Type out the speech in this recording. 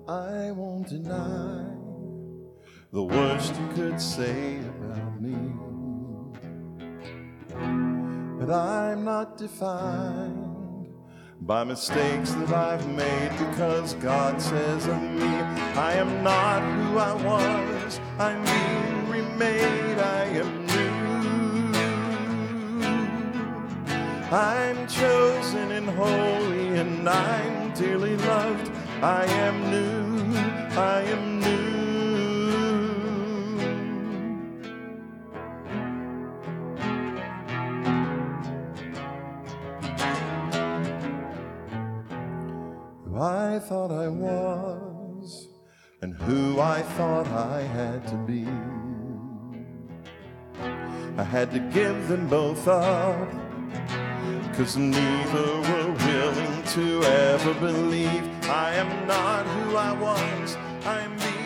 I won't deny the worst you could say about me, but I'm not defined by mistakes that I've made, because God says of me, I am not who I was, I'm being remade, I am new. I'm chosen and holy, and I'm dearly loved. I am new, I am new. Who I thought I was, and who I thought I had to be, I had to give them both up, 'cause neither were willing to ever believe. I am not who I was, I'm being